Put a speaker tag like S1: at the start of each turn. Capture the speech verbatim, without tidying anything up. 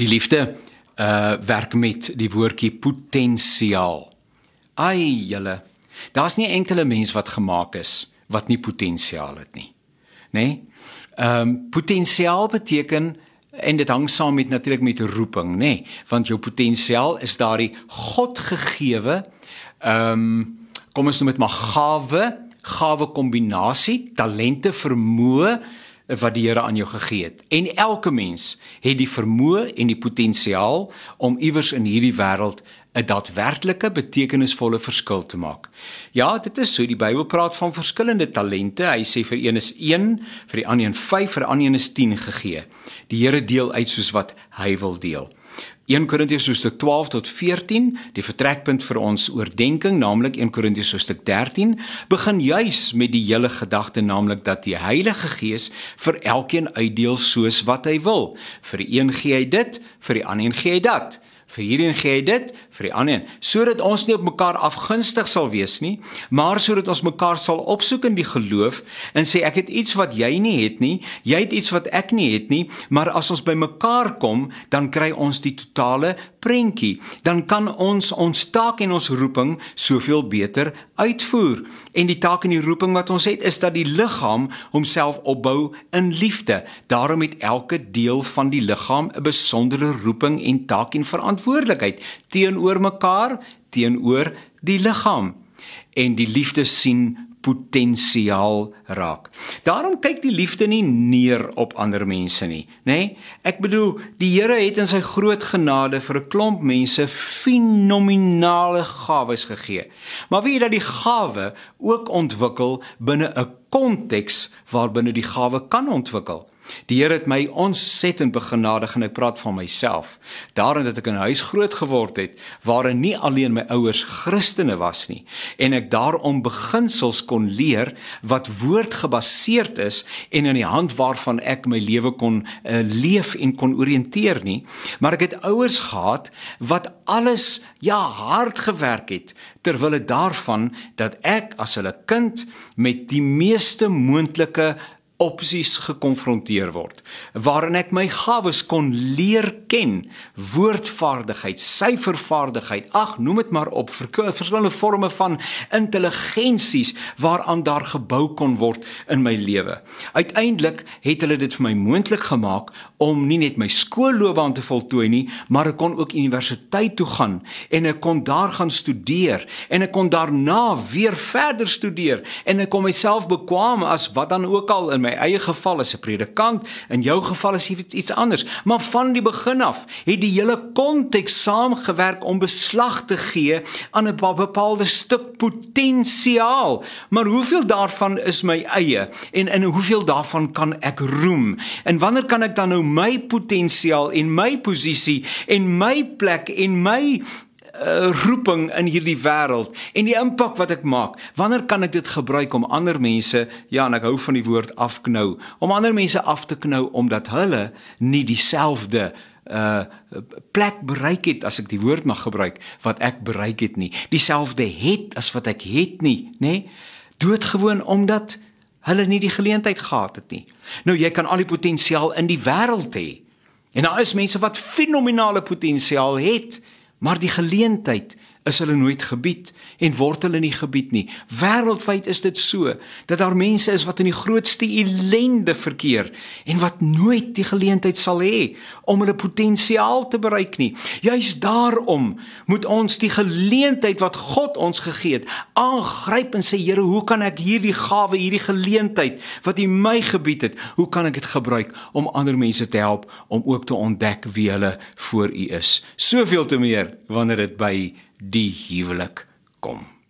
S1: Die liefde uh, werk met die woordjie potensiaal. Ai, julle, daar's nie enkele mens wat gemaak is wat nie potensiaal het nie. Nee? Um, potensiaal beteken, en dit hang saam met natuurlik met roeping, nee, want jou potensiaal is daardie God gegewe, um, kom ons noem dit maar gawe, gawe kombinasie, talente, vermoë wat die Here aan jou gegee het. En elke mens het die vermoë en die potensiaal om iewers in hierdie wêreld 'n daadwerklike betekenisvolle verskil te maak. Ja, dit is so, die Bybel praat van verskillende talente. Hy sê vir een is een, vir die ander een vyf, vir die ander een is tien gegee. Die Here deel uit soos wat hy wil deel. Eerste Korintiërs hoofstuk twaalf tot veertien, die vertrekpunt vir ons oordenking, naamlik Eerste Korintiërs hoofstuk dertien, begin juis met die hele gedagte, naamlik dat die Heilige Gees vir elkeen uitdeel soos wat hy wil. Vir die een gee hy dit, vir die ander een gee hy dat. Vir hierdie gee hy dit, vir die ander een, sodat ons nie op mekaar afgunstig sal wees nie, maar sodat ons mekaar sal opsoek in die geloof en sê ek het iets wat jy nie het nie, jy het iets wat ek nie het nie, maar as ons by mekaar kom, dan kry ons die totale prentjie. Dan kan ons ons taak en ons roeping soveel beter uitvoer. En die taak en die roeping wat ons het, is dat die liggaam homself opbou in liefde. Daarom het elke deel van die liggaam 'n besondere roeping en taak en verantwoordelikheid teenoor mekaar, teenoor die liggaam. En die liefde sien potensiaal raak. Daarom kyk die liefde nie neer op ander mense nie, nê? Nee? Ek bedoel, die Here het in sy groot genade vir 'n klomp mense fenominale gawes gegee. Maar weet jy dat die gawe ook ontwikkel binne 'n konteks waarbinne die gawe kan ontwikkel? Die Here het my ontsettend begenadig en ek praat van myself. Daarin dat ek in 'n huis groot geword het, waarin nie alleen my ouers Christene was nie, en ek daarom beginsels kon leer wat woordgebaseerd is en in die hand waarvan ek my lewe kon uh, leef en kon oriënteer nie, maar ek het ouers gehad wat alles, ja, hard gewerk het, terwille daarvan dat ek as hulle kind met die meeste moontlike opsies gekonfronteer word, waarin ek my gawes kon leer ken, woordvaardigheid, syfervaardigheid, ag, noem dit maar op, verskillende vorme van intelligensies, waaraan daar gebou kon word in my lewe. Uiteindelik het hulle dit vir my moontlik gemaak, om nie net my skoolloopbaan te voltooi nie, maar ek kon ook universiteit toe gaan, en ek kon daar gaan studeer, en ek kon daarna weer verder studeer, en ek kon myself bekwam as wat dan ook al in my My eie geval is 'n predikant, in jou geval is iets iets anders. Maar van die begin af het die hele konteks saamgewerk om beslag te gee aan 'n bepaalde stuk potensiaal. Maar hoeveel daarvan is my eie en in hoeveel daarvan kan ek roem? En wanneer kan ek dan nou my potensiaal en my posisie en my plek en my Uh, roeping in hierdie wêreld en die impak wat ek maak, wanneer kan ek dit gebruik om ander mense, ja, en ek hou van die woord afknou, om ander mense af te knou, omdat hulle nie dieselfde uh, plek bereik het, as ek die woord mag gebruik, wat ek bereik het nie, dieselfde het as wat ek het nie, nê? Doodgewoon omdat hulle nie die geleentheid gehad het nie. Nou, jy kan al die potensiaal in die wêreld hê, en daar is mense wat fenominale potensiaal het, maar die geleentheid is hulle nooit gebied en word hulle nie gebied nie. Wêreldwyd is dit so, dat daar mense is wat in die grootste ellende verkeer en wat nooit die geleentheid sal hê om hulle potensiaal te bereik nie. Juist daarom moet ons die geleentheid wat God ons gegee het, aangryp en sê, Here, hoe kan ek hierdie gawe, hierdie geleentheid wat U my gebied het, hoe kan ek dit gebruik om ander mense te help, om ook te ontdek wie hulle voor U is. Soveel te meer wanneer dit by die huwelik kom.